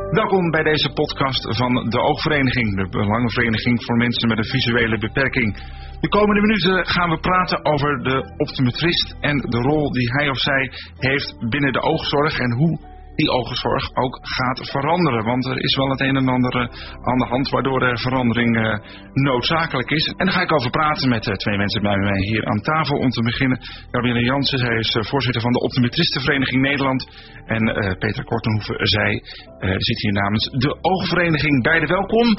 Welkom bij deze podcast van de Oogvereniging, de Belangenvereniging voor mensen met een visuele beperking. De komende minuten gaan we praten over de optometrist en de rol die hij of zij heeft binnen de oogzorg en hoe die oogzorg ook gaat veranderen. Want er is wel het een en ander aan de hand waardoor er verandering noodzakelijk is. En daar ga ik over praten met twee mensen bij mij hier aan tafel. Om te beginnen Gabrielle Jansen, zij is voorzitter van de Optometristenvereniging Nederland. En Petra Kortenhoeven, zij zit hier namens de Oogvereniging. Beide welkom.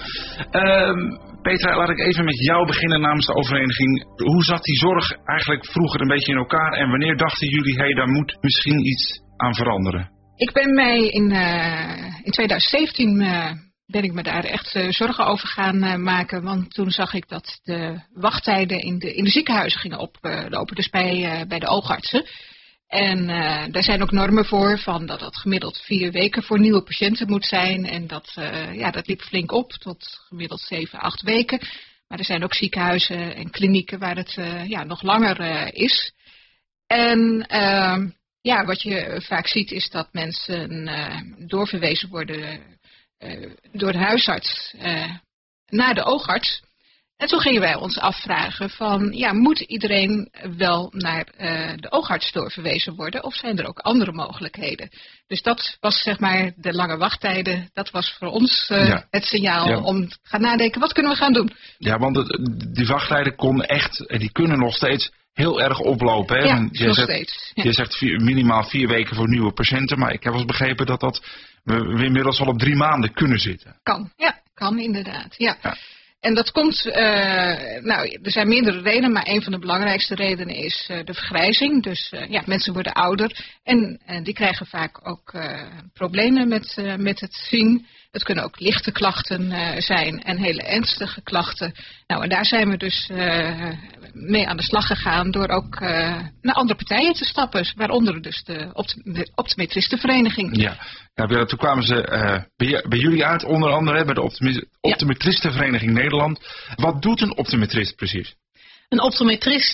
Petra, laat ik even met jou beginnen namens de Oogvereniging. Hoe zat die zorg eigenlijk vroeger een beetje in elkaar en wanneer dachten jullie, daar moet misschien iets aan veranderen? Ik ben mij in 2017 ben ik me daar echt zorgen over gaan maken. Want toen zag ik dat de wachttijden in de ziekenhuizen gingen oplopen. Dus bij de oogartsen. En daar zijn ook normen voor van dat het gemiddeld 4 weken voor nieuwe patiënten moet zijn. En dat liep flink op tot gemiddeld 7, 8 weken. Maar er zijn ook ziekenhuizen en klinieken waar het nog langer is. En wat je vaak ziet is dat mensen doorverwezen worden door de huisarts naar de oogarts. En toen gingen wij ons afvragen van, moet iedereen wel naar de oogarts doorverwezen worden? Of zijn er ook andere mogelijkheden? Dus dat was zeg maar de lange wachttijden. Dat was voor ons het signaal om te gaan nadenken, wat kunnen we gaan doen? Ja, want die wachttijden die kunnen nog steeds heel erg oplopen. Hè? Ja, nog steeds. Ja. Je zegt minimaal 4 weken voor nieuwe patiënten. Maar ik heb wel eens begrepen dat we inmiddels al op 3 maanden kunnen zitten. Kan inderdaad. Ja. En dat komt, er zijn meerdere redenen, maar een van de belangrijkste redenen is de vergrijzing. Dus mensen worden ouder en die krijgen vaak ook problemen met het zien. Het kunnen ook lichte klachten zijn en hele ernstige klachten. Nou, en daar zijn we dus mee aan de slag gegaan door ook naar andere partijen te stappen. Waaronder dus de Optometristenvereniging. Ja, toen kwamen ze bij jullie uit, onder andere bij de Optometristenvereniging Nederland. Wat doet een optometrist precies? Een optometrist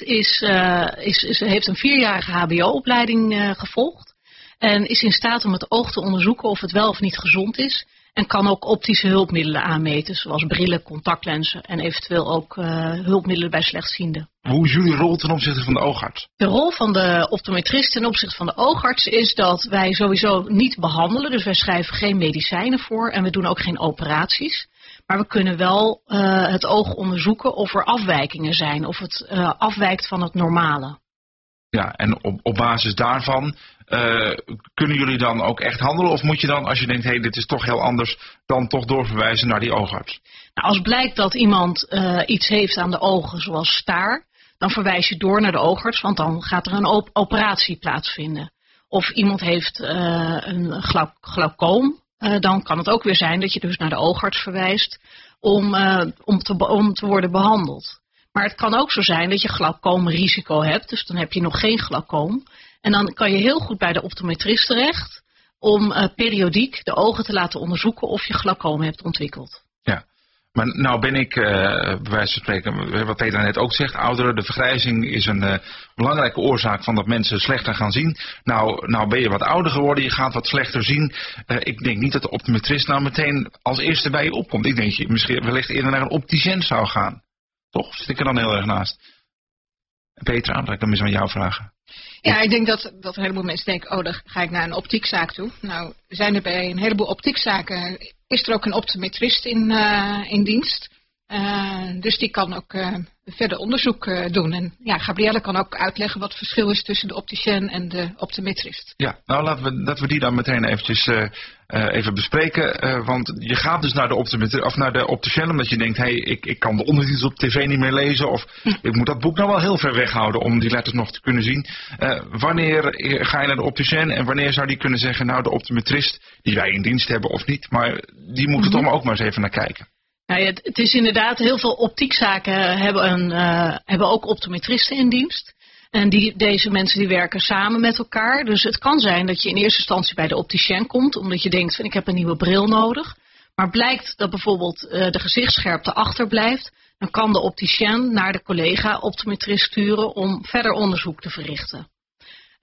heeft een 4-jarige hbo-opleiding gevolgd. En is in staat om het oog te onderzoeken of het wel of niet gezond is. En kan ook optische hulpmiddelen aanmeten, zoals brillen, contactlenzen en eventueel ook hulpmiddelen bij slechtzienden. Hoe is jullie rol ten opzichte van de oogarts? De rol van de optometrist ten opzichte van de oogarts is dat wij sowieso niet behandelen. Dus wij schrijven geen medicijnen voor en we doen ook geen operaties. Maar we kunnen wel het oog onderzoeken of er afwijkingen zijn, of het afwijkt van het normale. Ja, en op basis daarvan kunnen jullie dan ook echt handelen? Of moet je dan, als je denkt, dit is toch heel anders, dan toch doorverwijzen naar die oogarts? Nou, als blijkt dat iemand iets heeft aan de ogen, zoals staar, dan verwijs je door naar de oogarts, want dan gaat er een operatie plaatsvinden. Of iemand heeft een glaucoom, dan kan het ook weer zijn dat je dus naar de oogarts verwijst om te worden behandeld. Maar het kan ook zo zijn dat je glaucoomrisico hebt, dus dan heb je nog geen glaucoom. En dan kan je heel goed bij de optometrist terecht om periodiek de ogen te laten onderzoeken of je glaucoom hebt ontwikkeld. Ja, maar nou ben ik, bij wijze van spreken, wat Petra net ook zegt, ouderen. De vergrijzing is een belangrijke oorzaak van dat mensen slechter gaan zien. Nou ben je wat ouder geworden, je gaat wat slechter zien. Ik denk niet dat de optometrist nou meteen als eerste bij je opkomt. Ik denk dat je misschien wellicht eerder naar een opticien zou gaan. Toch? Zit ik er dan heel erg naast? Petra, laat ik dan eens aan jou vragen. Ja, ik denk dat een heleboel mensen denken, dan ga ik naar een optiekzaak toe. Nou, zijn er bij een heleboel optiekzaken, is er ook een optometrist in dienst. Dus die kan ook verder onderzoek doen. En Gabrielle kan ook uitleggen wat het verschil is tussen de opticien en de optometrist. Ja, nou laten we die dan meteen eventjes even bespreken. Want je gaat dus naar de optometrist of naar de opticien omdat je denkt, ik kan de ondertitels op tv niet meer lezen. Of ik moet dat boek nou wel heel ver weghouden om die letters nog te kunnen zien. Wanneer ga je naar de opticien en wanneer zou die kunnen zeggen, nou de optometrist die wij in dienst hebben of niet, maar die moet er toch maar ook maar eens even naar kijken. Nou ja, het is inderdaad, heel veel optiekzaken hebben ook optometristen in dienst. En deze mensen die werken samen met elkaar. Dus het kan zijn dat je in eerste instantie bij de opticien komt, omdat je denkt van ik heb een nieuwe bril nodig. Maar blijkt dat bijvoorbeeld de gezichtsscherpte achterblijft, dan kan de opticien naar de collega optometrist sturen om verder onderzoek te verrichten.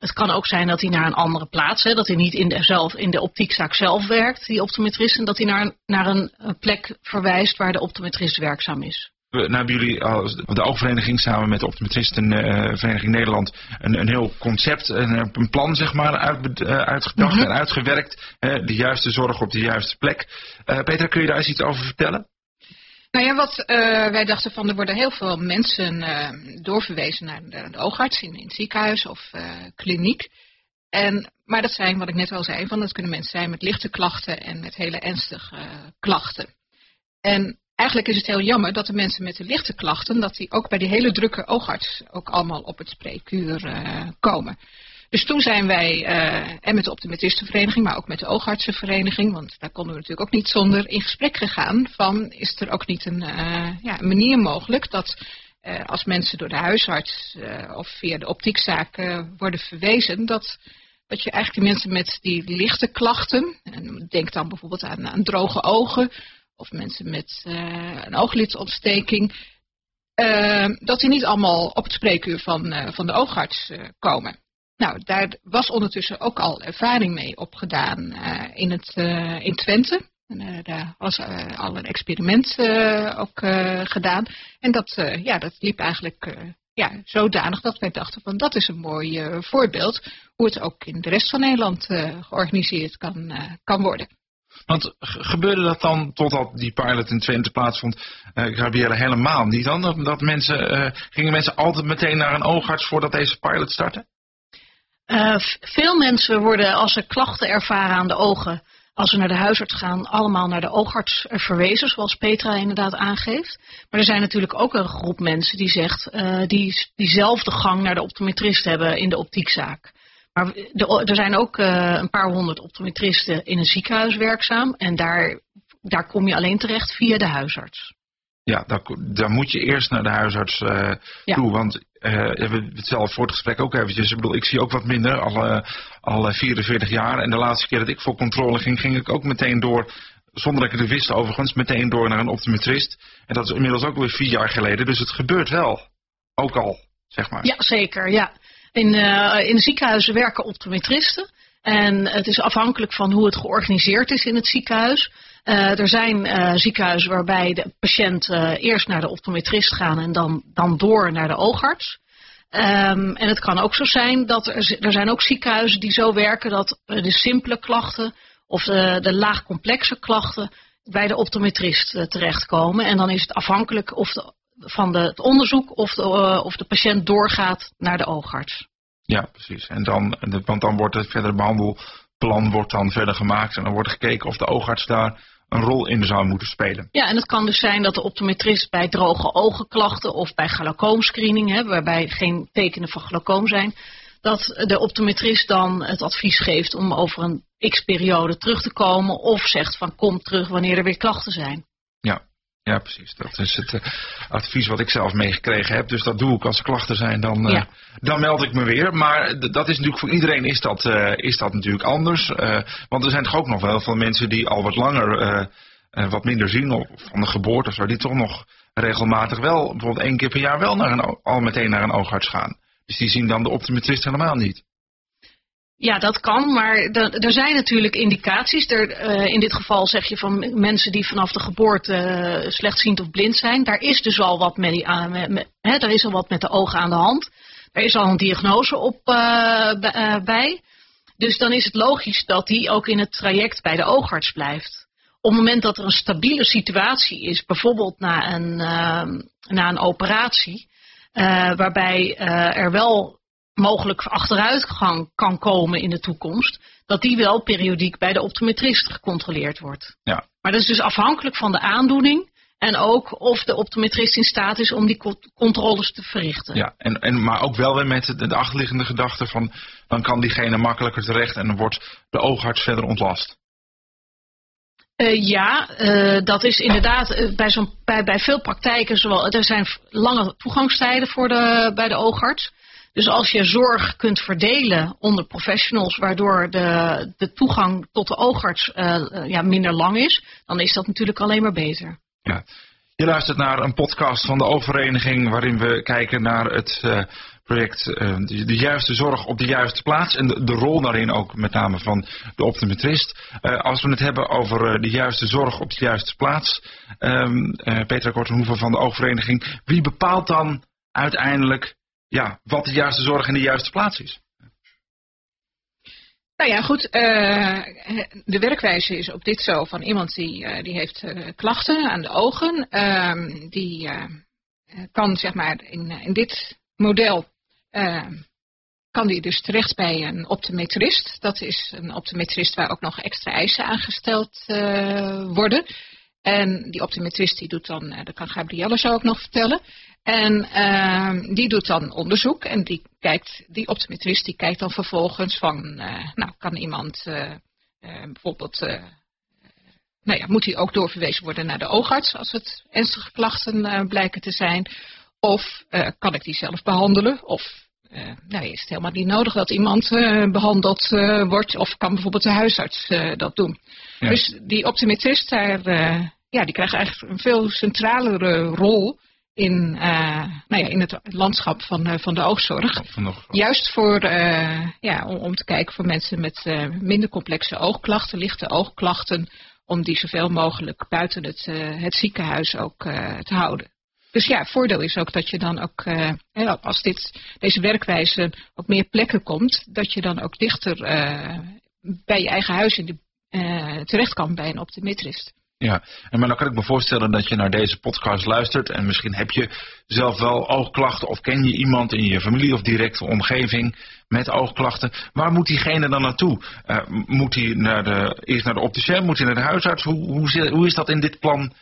Het kan ook zijn dat hij naar een andere plaats, dat hij niet in de optiekzaak zelf werkt, die optometrist, en dat hij naar een plek verwijst waar de optometrist werkzaam is. Nou hebben jullie als de Oogvereniging samen met de Optometristenvereniging Nederland een heel concept, een plan zeg maar uitgedacht en uitgewerkt. De juiste zorg op de juiste plek. Petra, kun je daar eens iets over vertellen? Nou ja, wat wij dachten van, er worden heel veel mensen doorverwezen naar de oogarts in het ziekenhuis of kliniek. Maar dat zijn, wat ik net al zei, dat kunnen mensen zijn met lichte klachten en met hele ernstige klachten. En eigenlijk is het heel jammer dat de mensen met de lichte klachten, dat die ook bij die hele drukke oogarts ook allemaal op het spreekuur komen. Dus toen zijn wij, en met de optometristenvereniging, maar ook met de oogartsenvereniging, want daar konden we natuurlijk ook niet zonder, in gesprek gegaan van, is er ook niet een manier mogelijk dat als mensen door de huisarts of via de optiekzaak worden verwezen, dat je eigenlijk die mensen met die lichte klachten, en denk dan bijvoorbeeld aan droge ogen, of mensen met een ooglidsontsteking, dat die niet allemaal op het spreekuur van de oogarts komen. Nou, daar was ondertussen ook al ervaring mee opgedaan in Twente. Daar was al een experiment ook gedaan. En dat liep eigenlijk zodanig dat wij dachten van, dat is een mooi voorbeeld hoe het ook in de rest van Nederland georganiseerd kan worden. Want gebeurde dat dan totdat die pilot in Twente plaatsvond, Gabrielle, helemaal niet dan? Gingen mensen altijd meteen naar een oogarts voordat deze pilot startte? Veel mensen worden, als ze klachten ervaren aan de ogen, als ze naar de huisarts gaan, allemaal naar de oogarts verwezen, zoals Petra inderdaad aangeeft. Maar er zijn natuurlijk ook een groep mensen die zegt, diezelfde gang naar de optometrist hebben in de optiekzaak. Maar er zijn ook een paar honderd optometristen in een ziekenhuis werkzaam. En daar kom je alleen terecht via de huisarts. Ja, daar moet je eerst naar de huisarts toe. Want we hebben het zelf voor het gesprek ook eventjes. Ik bedoel, ik zie ook wat minder, al 44 jaar. En de laatste keer dat ik voor controle ging ik ook meteen door, zonder dat ik het wist overigens, meteen door naar een optometrist. En dat is inmiddels ook weer 4 jaar geleden. Dus het gebeurt wel. Ook al, zeg maar. Ja, zeker, ja. In de ziekenhuizen werken optometristen. En het is afhankelijk van hoe het georganiseerd is in het ziekenhuis. Er zijn ziekenhuizen waarbij de patiënt eerst naar de optometrist gaan en dan door naar de oogarts. En het kan ook zo zijn dat er zijn ook ziekenhuizen die zo werken dat de simpele klachten of de laagcomplexe klachten bij de optometrist terechtkomen. En dan is het afhankelijk van het onderzoek of de patiënt doorgaat naar de oogarts. Ja, precies. Want dan wordt het verdere behandelplan verder gemaakt en dan wordt gekeken of de oogarts daar een rol in zou moeten spelen. Ja, en het kan dus zijn dat de optometrist bij droge ogenklachten of bij glaucoomscreening, waarbij geen tekenen van glaucoom zijn, dat de optometrist dan het advies geeft om over een x-periode terug te komen of zegt van kom terug wanneer er weer klachten zijn. Ja, precies. Dat is het advies wat ik zelf meegekregen heb. Dus dat doe ik als er klachten zijn. Dan meld ik me weer. Maar dat is natuurlijk voor iedereen is dat natuurlijk anders. Want er zijn toch ook nog wel veel mensen die al wat langer wat minder zien. Of van de geboorte of zo. Die toch nog regelmatig wel, bijvoorbeeld 1 keer per jaar wel al meteen naar een oogarts gaan. Dus die zien dan de optometrist helemaal niet. Ja, dat kan, maar er zijn natuurlijk indicaties. In dit geval zeg je van mensen die vanaf de geboorte slechtziend of blind zijn. Daar is dus al wat daar is al wat met de ogen aan de hand. Er is al een diagnose op bij. Dus dan is het logisch dat die ook in het traject bij de oogarts blijft. Op het moment dat er een stabiele situatie is, bijvoorbeeld na een operatie, waarbij er wel mogelijk achteruitgang kan komen in de toekomst, dat die wel periodiek bij de optometrist gecontroleerd wordt. Ja. Maar dat is dus afhankelijk van de aandoening en ook of de optometrist in staat is om die controles te verrichten. Ja, maar ook wel weer met de achterliggende gedachte van, dan kan diegene makkelijker terecht en dan wordt de oogarts verder ontlast. Dat is inderdaad bij veel praktijken, er zijn lange toegangstijden bij de oogarts. Dus als je zorg kunt verdelen onder professionals, waardoor de toegang tot de oogarts minder lang is, dan is dat natuurlijk alleen maar beter. Ja. Je luistert naar een podcast van de Oogvereniging waarin we kijken naar het project de juiste zorg op de juiste plaats en de rol daarin ook met name van de optometrist. Als we het hebben over de juiste zorg op de juiste plaats, Petra Kortenhoeven van de Oogvereniging, wie bepaalt dan uiteindelijk wat de juiste zorg en de juiste plaats is? Nou ja, goed. De werkwijze is op dit zo van iemand die heeft klachten aan de ogen. Die kan zeg maar in dit model kan die dus terecht bij een optometrist. Dat is een optometrist waar ook nog extra eisen aan gesteld worden. En die optometrist die doet dan, dat kan Gabrielle zo ook nog vertellen. En die doet dan onderzoek en die optometrist die kijkt dan vervolgens van, kan iemand bijvoorbeeld, moet hij ook doorverwezen worden naar de oogarts als het ernstige klachten blijken te zijn. Of kan ik die zelf behandelen? Of is het helemaal niet nodig dat iemand behandeld wordt? Of kan bijvoorbeeld de huisarts dat doen? Ja. Dus die optometrist die krijgt eigenlijk een veel centralere rol in het landschap van de oogzorg. Juist voor, om te kijken voor mensen met minder complexe oogklachten, lichte oogklachten, om die zoveel mogelijk buiten het ziekenhuis ook te houden. Dus ja, voordeel is ook dat je dan ook, als deze werkwijze op meer plekken komt, dat je dan ook dichter bij je eigen huis terecht kan bij een optometrist. Ja, maar dan kan ik me voorstellen dat je naar deze podcast luistert en misschien heb je zelf wel oogklachten of ken je iemand in je familie of directe omgeving met oogklachten. Waar moet diegene dan naartoe? Moet hij eerst naar de opticien, moet hij naar de huisarts? Hoe is dat in dit plan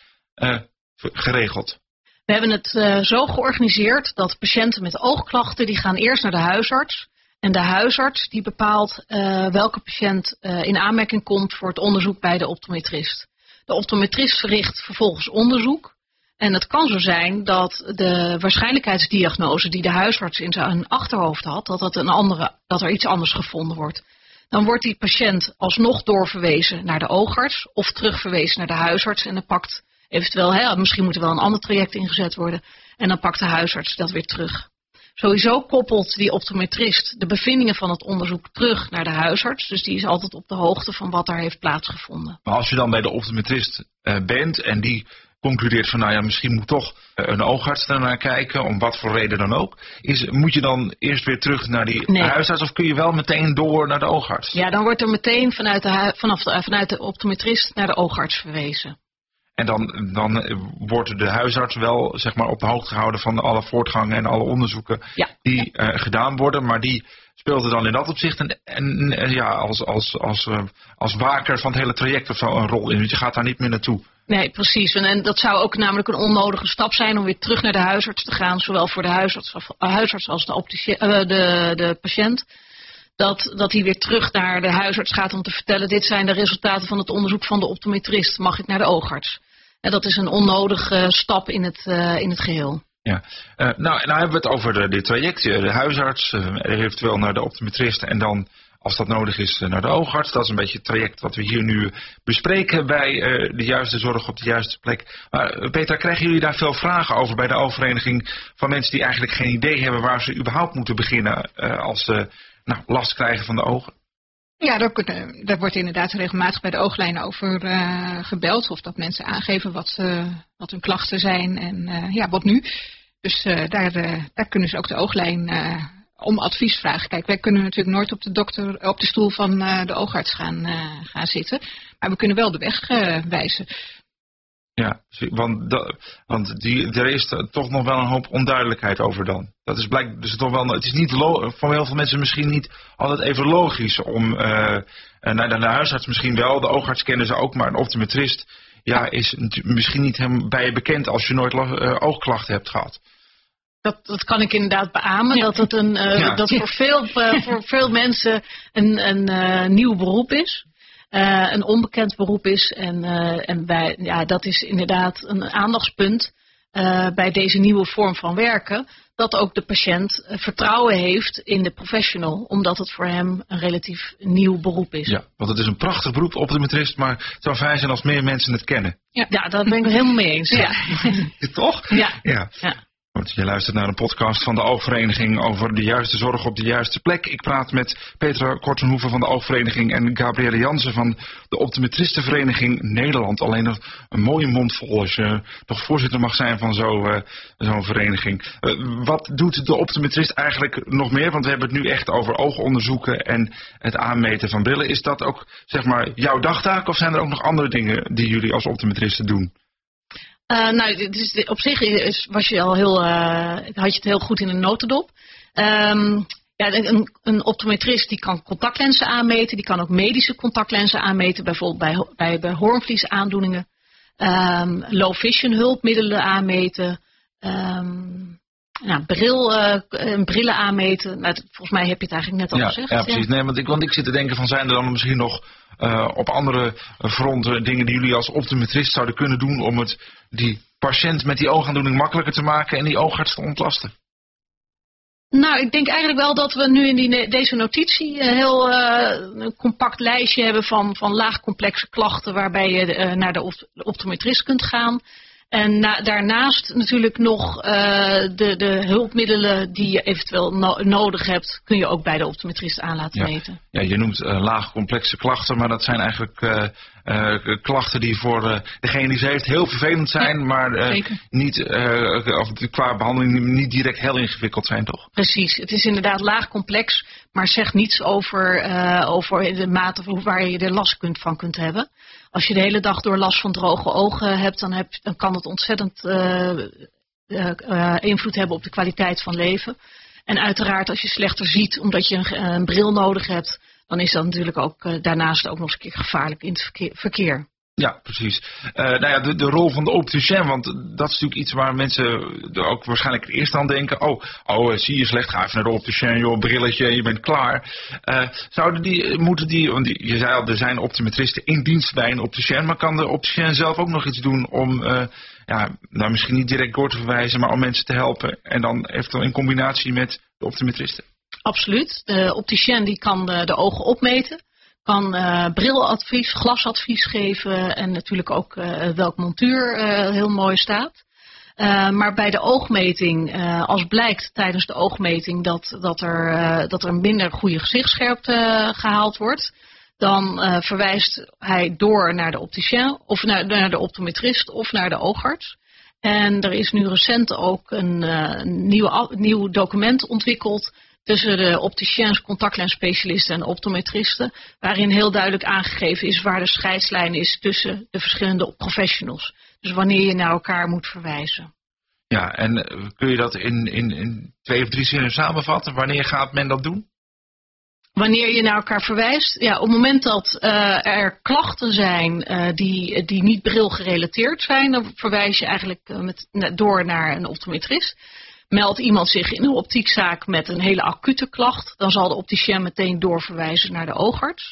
geregeld? We hebben het zo georganiseerd dat patiënten met oogklachten die gaan eerst naar de huisarts. En de huisarts die bepaalt welke patiënt in aanmerking komt voor het onderzoek bij de optometrist. De optometrist verricht vervolgens onderzoek. En het kan zo zijn dat de waarschijnlijkheidsdiagnose die de huisarts in zijn achterhoofd had, dat er iets anders gevonden wordt. Dan wordt die patiënt alsnog doorverwezen naar de oogarts of terugverwezen naar de huisarts. En dan pakt eventueel, misschien moet er wel een ander traject ingezet worden. En dan pakt de huisarts dat weer terug. Sowieso koppelt die optometrist de bevindingen van het onderzoek terug naar de huisarts. Dus die is altijd op de hoogte van wat daar heeft plaatsgevonden. Maar als je dan bij de optometrist bent en die concludeert van misschien moet toch een oogarts daarnaar kijken, om wat voor reden dan ook. Moet je dan eerst weer terug naar die huisarts of kun je wel meteen door naar de oogarts? Ja, dan wordt er meteen vanuit de optometrist naar de oogarts verwezen. En dan wordt de huisarts wel zeg maar op de hoogte gehouden van alle voortgangen en alle onderzoeken die gedaan worden. Maar die speelt er dan in dat opzicht als waker van het hele traject of zo een rol in. Want je gaat daar niet meer naartoe. Nee, precies. En dat zou ook namelijk een onnodige stap zijn om weer terug naar de huisarts te gaan. Zowel voor de huisarts als de patiënt. Dat hij weer terug naar de huisarts gaat om te vertellen, dit zijn de resultaten van het onderzoek van de optometrist. Mag ik naar de oogarts? En dat is een onnodige stap in het geheel. Ja, nou hebben we het over dit traject. De huisarts, eventueel naar de optometrist en dan, als dat nodig is, naar de oogarts. Dat is een beetje het traject wat we hier nu bespreken bij de juiste zorg op de juiste plek. Maar Petra, krijgen jullie daar veel vragen over bij de Oogvereniging van mensen die eigenlijk geen idee hebben waar ze überhaupt moeten beginnen als ze last krijgen van de ogen? Ja, daar wordt inderdaad regelmatig bij de ooglijnen over gebeld. Of dat mensen aangeven wat hun klachten zijn en wat nu. Dus daar kunnen ze ook de ooglijn om advies vragen. Kijk, wij kunnen natuurlijk nooit op de stoel van de oogarts gaan zitten. Maar we kunnen wel de weg wijzen. Ja, want er is toch nog wel een hoop onduidelijkheid over dan. Dat is blijkbaar dus toch wel. Het is niet voor heel veel mensen misschien niet altijd even logisch om naar de huisarts misschien wel, de oogarts kennen ze ook, maar een optometrist is misschien niet helemaal bij je bekend als je nooit oogklachten hebt gehad. Dat kan ik inderdaad beamen, dat het dat voor veel mensen een nieuw beroep is. Een onbekend beroep is en dat is inderdaad een aandachtspunt. bij deze nieuwe vorm van werken, dat ook de patiënt vertrouwen heeft in de professional, omdat het voor hem een relatief nieuw beroep is. Ja, want het is een prachtig beroep, optometrist, maar het zou fijn zijn als meer mensen het kennen. Ja, daar ben ik het helemaal mee eens. Ja. Toch? Ja. Goed, je luistert naar een podcast van de Oogvereniging over de juiste zorg op de juiste plek. Ik praat met Petra Kortenhoeven van de Oogvereniging en Gabrielle Jansen van de Optometristenvereniging Nederland. Alleen nog een mooie mond vol als je toch voorzitter mag zijn van zo'n vereniging. Wat doet de optometrist eigenlijk nog meer? Want we hebben het nu echt over oogonderzoeken en het aanmeten van brillen. Is dat ook zeg maar jouw dagtaak of zijn er ook nog andere dingen die jullie als optometristen doen? Op zich had je het heel goed in een notendop. Een optometrist die kan contactlenzen aanmeten. Die kan ook medische contactlenzen aanmeten. Bijvoorbeeld bij hoornvliesaandoeningen. Low vision hulpmiddelen aanmeten. Brillen aanmeten. Volgens mij heb je het eigenlijk net al gezegd. Ja, precies. Nee, want ik zit te denken van zijn er dan misschien nog op andere fronten dingen die jullie als optometrist zouden kunnen doen om die patiënt met die oogaandoening makkelijker te maken en die oogarts te ontlasten? Nou, ik denk eigenlijk wel dat we nu in deze notitie een heel compact lijstje hebben van laagcomplexe klachten waarbij je naar de optometrist kunt gaan. En daarnaast natuurlijk nog de hulpmiddelen die je eventueel nodig hebt, kun je ook bij de optometrist aan laten meten. Ja, je noemt laagcomplexe klachten, maar dat zijn eigenlijk klachten die voor degene die ze heeft heel vervelend zijn, maar niet, qua behandeling niet direct heel ingewikkeld zijn, toch? Precies, het is inderdaad laagcomplex, maar zegt niets over de mate waar je er last van kunt hebben. Als je de hele dag door last van droge ogen hebt, dan kan het ontzettend invloed hebben op de kwaliteit van leven. En uiteraard als je slechter ziet omdat je een bril nodig hebt, dan is dat natuurlijk ook daarnaast ook nog eens een keer gevaarlijk in het verkeer. Ja, precies. De rol van de opticien, want dat is natuurlijk iets waar mensen er ook waarschijnlijk eerst aan denken. Zie je slecht, ga even naar de opticien, joh, brilletje, je bent klaar. Want je zei al, er zijn optometristen in dienst bij een opticien, maar kan de opticien zelf ook nog iets doen om, misschien niet direct door te verwijzen, maar om mensen te helpen en dan eventueel in combinatie met de optometristen? Absoluut. De opticien die kan de ogen opmeten. Kan briladvies, glasadvies geven en natuurlijk ook welk montuur heel mooi staat. Maar bij de oogmeting, als blijkt tijdens de oogmeting dat er een minder goede gezichtsscherpte gehaald wordt, dan verwijst hij door naar de opticien of naar de optometrist of naar de oogarts. En er is nu recent ook een nieuw document ontwikkeld tussen de opticiens, contactlensspecialisten en optometristen, waarin heel duidelijk aangegeven is waar de scheidslijn is tussen de verschillende professionals. Dus wanneer je naar elkaar moet verwijzen. Ja, en kun je dat in 2 of 3 zinnen samenvatten? Wanneer gaat men dat doen? Wanneer je naar elkaar verwijst? Ja, op het moment dat er klachten zijn die niet brilgerelateerd zijn, dan verwijs je eigenlijk door naar een optometrist. Meldt iemand zich in een optiekzaak met een hele acute klacht, dan zal de opticien meteen doorverwijzen naar de oogarts.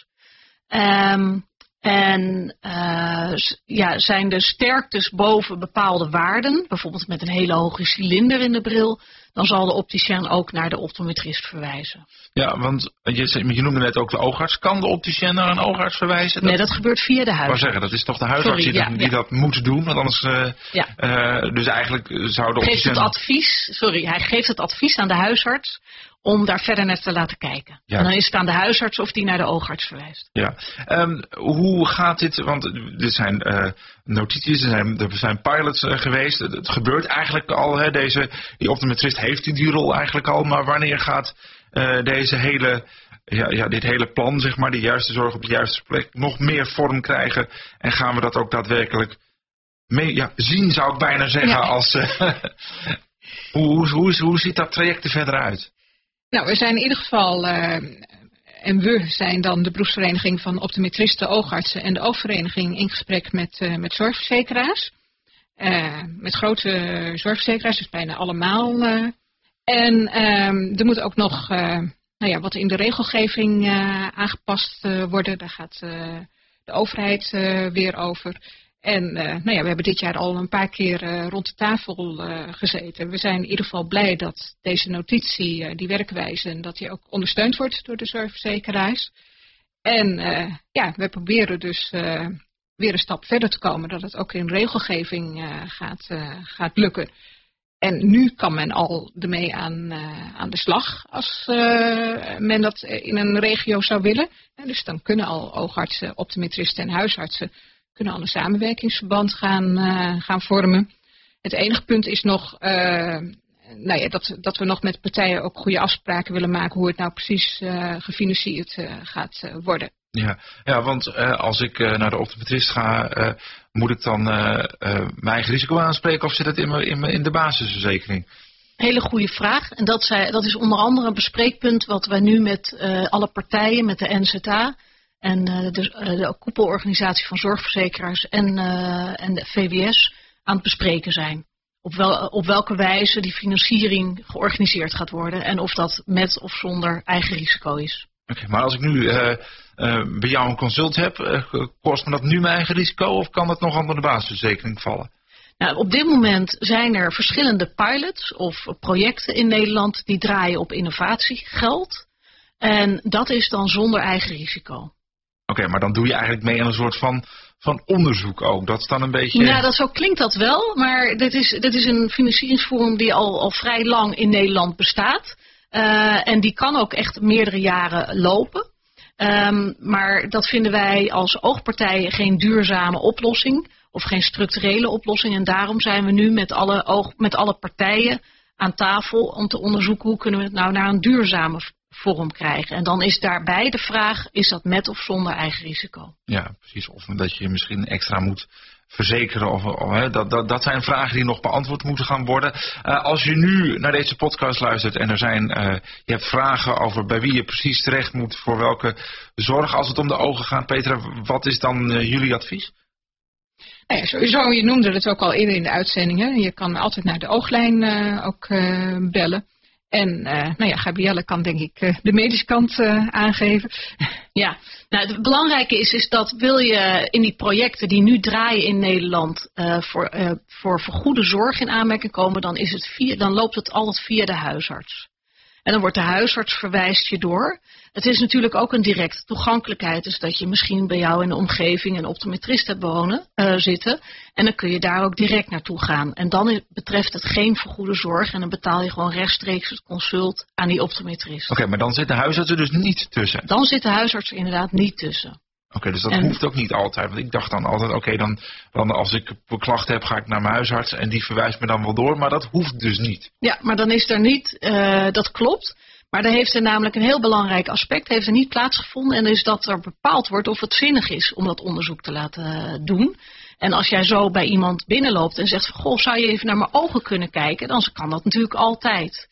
Zijn de sterktes boven bepaalde waarden, bijvoorbeeld met een hele hoge cilinder in de bril, dan zal de opticien ook naar de optometrist verwijzen. Ja, want je noemde net ook de oogarts. Kan de opticien naar een oogarts verwijzen? Nee, dat gebeurt via de huisarts. Maar dat is toch de huisarts die dat moet doen? Want anders, dus eigenlijk zou de opticien... Hij geeft het advies aan de huisarts om daar verder naar te laten kijken. Ja. En dan is het aan de huisarts of die naar de oogarts verwijst. Ja. Hoe gaat dit? Want er zijn notities, er zijn pilots geweest. Het gebeurt eigenlijk al. Die optometrist heeft die rol eigenlijk al. Maar wanneer gaat dit hele plan, zeg maar, die juiste zorg op de juiste plek, nog meer vorm krijgen? En gaan we dat ook daadwerkelijk zien, zou ik bijna zeggen. Ja. Als, hoe ziet dat traject er verder uit? Nou, we zijn in ieder geval, en we zijn dan de beroepsvereniging van optometristen, oogartsen en de oogvereniging in gesprek met zorgverzekeraars. Met grote zorgverzekeraars, dus bijna allemaal. En er moet ook nog wat in de regelgeving aangepast worden. Daar gaat de overheid weer over. En we hebben dit jaar al een paar keer rond de tafel gezeten. We zijn in ieder geval blij dat deze notitie, die werkwijze, dat die ook ondersteund wordt door de zorgverzekeraars. En we proberen dus weer een stap verder te komen, dat het ook in regelgeving gaat lukken. En nu kan men al ermee aan de slag als men dat in een regio zou willen. Dus dan kunnen al oogartsen, optometristen en huisartsen kunnen al een samenwerkingsverband gaan vormen. Het enige punt is nog dat we nog met partijen ook goede afspraken willen maken hoe het nou precies gefinancierd gaat worden. Ja, want als ik naar de optometrist ga, moet ik dan mijn eigen risico aanspreken of zit het in de basisverzekering? Hele goede vraag. En dat is onder andere een bespreekpunt wat wij nu met alle partijen, met de NZA en de koepelorganisatie van zorgverzekeraars en de VWS aan het bespreken zijn. Op welke wijze die financiering georganiseerd gaat worden en of dat met of zonder eigen risico is. Oké, maar als ik nu bij jou een consult heb, kost me dat nu mijn eigen risico of kan dat nog onder de basisverzekering vallen? Nou, op dit moment zijn er verschillende pilots of projecten in Nederland die draaien op innovatiegeld. En dat is dan zonder eigen risico. Oké, maar dan doe je eigenlijk mee aan een soort van onderzoek ook. Dat is dan een beetje... Ja, zo klinkt dat wel. Maar dit is een financieringsvorm die al vrij lang in Nederland bestaat. En die kan ook echt meerdere jaren lopen. Maar dat vinden wij als oogpartijen geen duurzame oplossing. Of geen structurele oplossing. En daarom zijn we nu met alle partijen aan tafel om te onderzoeken hoe kunnen we het nou naar een duurzame vorm krijgen. En dan is daarbij de vraag, is dat met of zonder eigen risico? Ja, precies. Of dat je misschien extra moet verzekeren. Dat zijn vragen die nog beantwoord moeten gaan worden. Als je nu naar deze podcast luistert en je hebt vragen over bij wie je precies terecht moet voor welke zorg. Als het om de ogen gaat, Petra, wat is dan jullie advies? Nou ja, sowieso, je noemde het ook al eerder in de uitzending. Hè? Je kan altijd naar de ooglijn ook bellen. En Gabrielle kan denk ik de medische kant aangeven. Ja, nou, het belangrijke is dat wil je in die projecten die nu draaien in Nederland voor goede zorg in aanmerking komen, dan loopt het altijd via de huisarts. En dan wordt de huisarts verwijst je door. Het is natuurlijk ook een directe toegankelijkheid. Dus dat je misschien bij jou in de omgeving een optometrist hebt zitten. En dan kun je daar ook direct naartoe gaan. En dan betreft het geen vergoede zorg. En dan betaal je gewoon rechtstreeks het consult aan die optometrist. Oké, maar dan zit de huisarts er dus niet tussen? Dan zit de huisarts er inderdaad niet tussen. Oké, dus dat hoeft ook niet altijd. Want ik dacht dan altijd, dan als ik een klacht heb, ga ik naar mijn huisarts en die verwijst me dan wel door. Maar dat hoeft dus niet. Ja, maar dan is er niet, dat klopt. Maar er heeft er namelijk een heel belangrijk aspect heeft er niet plaatsgevonden. En is dat er bepaald wordt of het zinnig is om dat onderzoek te laten doen. En als jij zo bij iemand binnenloopt en zegt van, goh, zou je even naar mijn ogen kunnen kijken? Dan kan dat natuurlijk altijd.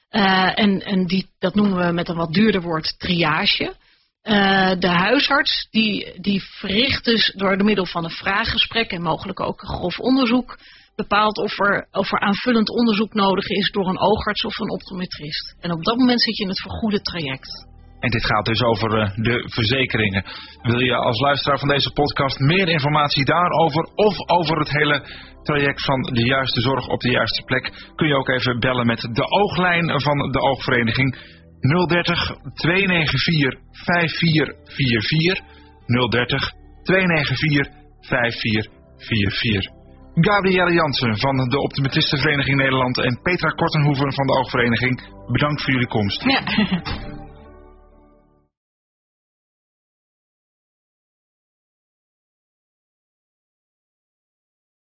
Dat noemen we met een wat duurder woord triage. De huisarts die verricht dus door de middel van een vraaggesprek en mogelijk ook een grof onderzoek bepaalt of er aanvullend onderzoek nodig is door een oogarts of een optometrist. En op dat moment zit je in het vergoede traject. En dit gaat dus over de verzekeringen. Wil je als luisteraar van deze podcast meer informatie daarover of over het hele traject van de juiste zorg op de juiste plek, kun je ook even bellen met de ooglijn van de Oogvereniging 030 294 5444 030 294 5444. Gabrielle Jansen van de Optometristenvereniging Nederland en Petra Kortenhoeven van de Oogvereniging, bedankt voor jullie komst. Ja.